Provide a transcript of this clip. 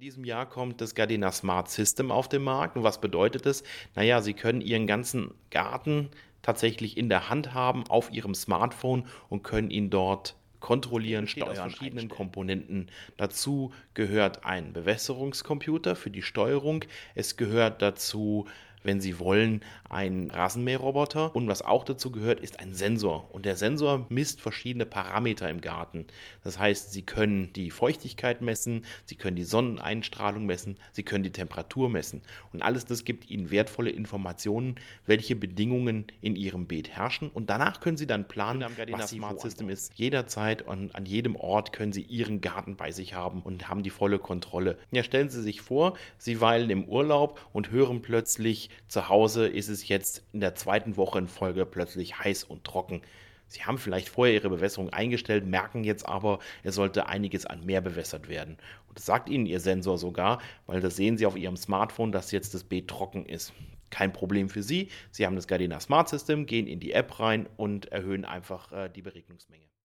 diesem Jahr kommt das Gardena Smart System auf den Markt. Und was bedeutet das? Naja, Sie können Ihren ganzen Garten tatsächlich in der Hand haben auf Ihrem Smartphone und können ihn dort kontrollieren, Besteht aus steuern, verschiedenen einstellen. Komponenten. Komponenten. Dazu gehört ein Bewässerungscomputer für die Steuerung. Es gehört dazu, wenn Sie wollen, ein Rasenmäherroboter. Und was auch dazu gehört, ist ein Sensor. Und der Sensor misst verschiedene Parameter im Garten. Das heißt, Sie können die Feuchtigkeit messen, Sie können die Sonneneinstrahlung messen, Sie können die Temperatur messen. Und alles das gibt Ihnen wertvolle Informationen, welche Bedingungen in Ihrem Beet herrschen. Und danach können Sie dann planen, Am Gardena was Sie Smart System ist. Jederzeit und an jedem Ort können Sie Ihren Garten bei sich haben und haben die volle Kontrolle. Ja, stellen Sie sich vor, Sie weilen im Urlaub und hören plötzlich, zu Hause ist es jetzt in der zweiten Woche in Folge plötzlich heiß und trocken. Sie haben vielleicht vorher Ihre Bewässerung eingestellt, merken jetzt aber, es sollte einiges an mehr bewässert werden. Und das sagt Ihnen Ihr Sensor sogar, weil das sehen Sie auf Ihrem Smartphone, dass jetzt das Beet trocken ist. Kein Problem für Sie. Sie haben das Gardena Smart System, gehen in die App rein und erhöhen einfach die Beregnungsmenge.